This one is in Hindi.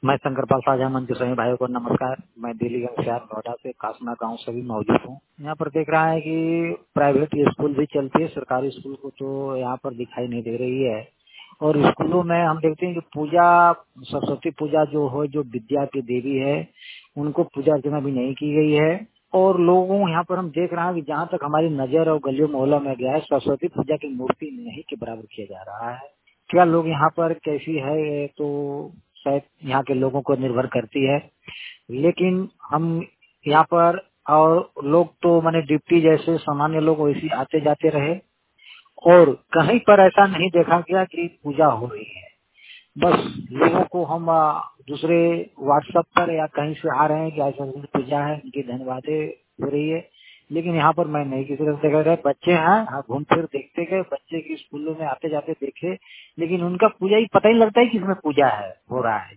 मैं शंकरपाल साझा मंच के सभी भाइयों को नमस्कार। मैं दिल्ली गंगसियार नोएडा से कासना गांव से भी मौजूद हूँ। यहाँ पर देख रहा है कि प्राइवेट स्कूल भी चलती है, सरकारी स्कूल को तो यहाँ पर दिखाई नहीं दे रही है। और स्कूलों में हम देखते हैं कि पूजा, सरस्वती पूजा जो हो, जो विद्या की देवी है, उनको पूजा अर्चना भी नहीं की गई है। और लोगों यहाँ पर हम देख रहे हैं कि जहाँ तक हमारी नजर और गलियों मोहल्लों में गया है, सरस्वती पूजा की मूर्ति नहीं के बराबर किया जा रहा है। क्या लोग यहाँ पर कैसी है ये तो शायद यहाँ के लोगों को निर्भर करती है, लेकिन हम यहाँ पर और लोग तो माने डिप्टी जैसे सामान्य लोग वैसे आते जाते रहे और कहीं पर ऐसा नहीं देखा गया कि पूजा हो रही है। बस लोगों को हम दूसरे व्हाट्सएप पर या कहीं से आ रहे हैं कि ऐसा पूजा है, इनकी धन्यवादें हो रही है, लेकिन यहाँ पर मैं नहीं किसी तरह से देखा गया। बच्चे हैं, हाँ, घूम फिर देखते गए, बच्चे की स्कूलों में आते जाते देखे, लेकिन उनका पूजा ही पता ही लगता है कि इसमें पूजा है हो रहा है।